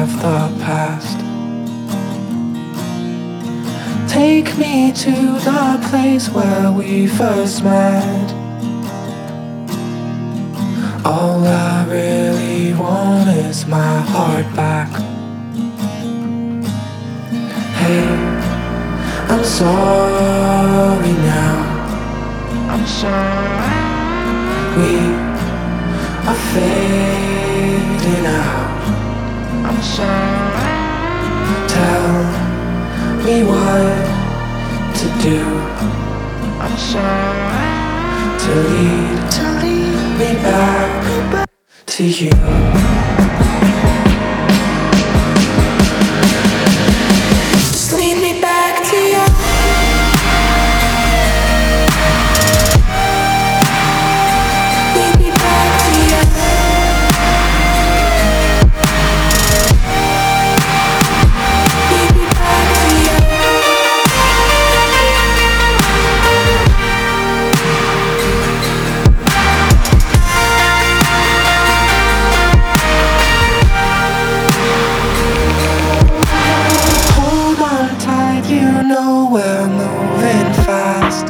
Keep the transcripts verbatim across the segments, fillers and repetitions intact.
of the past. Take me to the place where we first met. All I really want is my heart back. Hey, I'm sorry now. I'm sorry. We are fading out. I'm sorry. Tell me what to do. I'm sorry. To lead, to lead me back to you. Lead me back to you. Lead me back to you. Lead me back to you. Hold on tight, you know we're moving fast.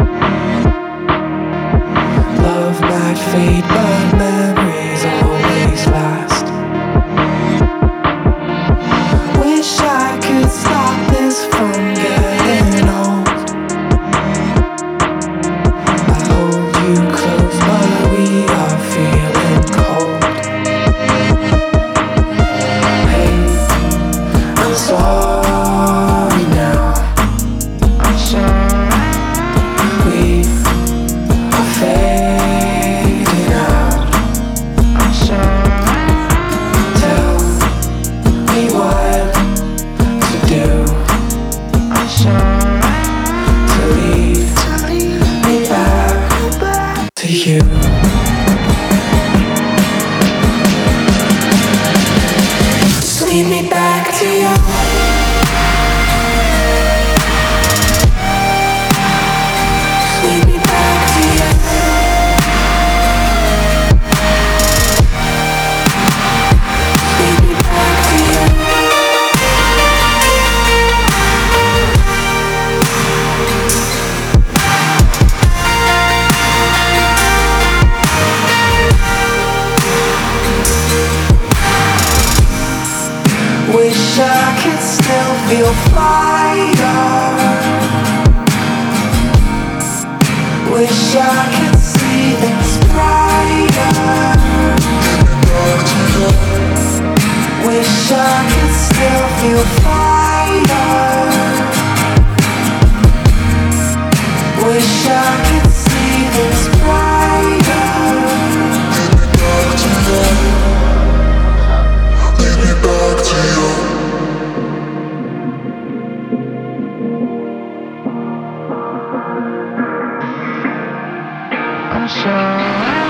Love might fade, but memories always last. Wish I could stop this from getting old. I hold you close, but we are feeling cold. Hey, I'm sorry now. I'm sorry. We are fading out. I'm sorry. Tell me what to do. I'm sorry. To lead, to lead me back to you. Lead me back to you. Lead me back to you. Lead me back to you. Wish I could still feel fire. Wish I could see things brighter. Wish I could still feel fire. Wish I could see things brighter. Lead me back to you. I'm sorry.